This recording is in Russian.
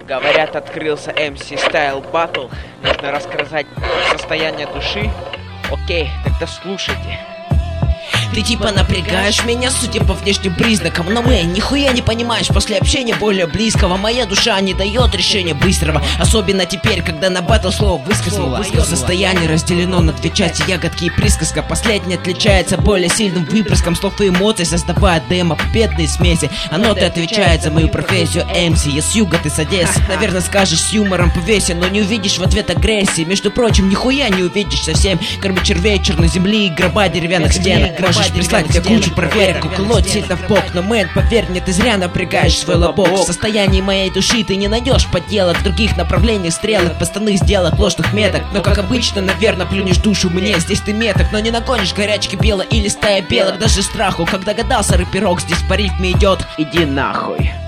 Говорят, открылся MC Style Battle. Нужно рассказать состояние души. Окей, тогда слушайте. Ты типа напрягаешь меня, судя по внешним признакам, но мы нихуя не понимаешь после общения более близкого. Моя душа не дает решения быстрого, особенно теперь, когда на батл слово высказала. Состояние разделено на две части, ягодки и присказка. Последняя отличается более сильным выплеском слов и эмоций, создавая демо победные смеси. А ноты отвечает за мою профессию MC. Я с юга, ты с Одессы. Наверное, скажешь с юмором по весе, но не увидишь в ответ агрессии. Между прочим, нихуя не увидишь совсем, кроме червей, черной земли и гроба деревянных стен. Можешь прислать мне кучу проверок, уколоть сильно в бок, но, мэн, поверь мне, ты зря напрягаешь свой лобок. В состоянии моей души ты не найдешь подделок в других направлениях, стрелок, постанных сделок, ложных меток. Но, как обычно, наверное, плюнешь душу мне. Здесь ты меток, но не нагонишь горячки бело или стая белок. Даже страху, как догадался рэперок, здесь по рифме идет: иди нахуй.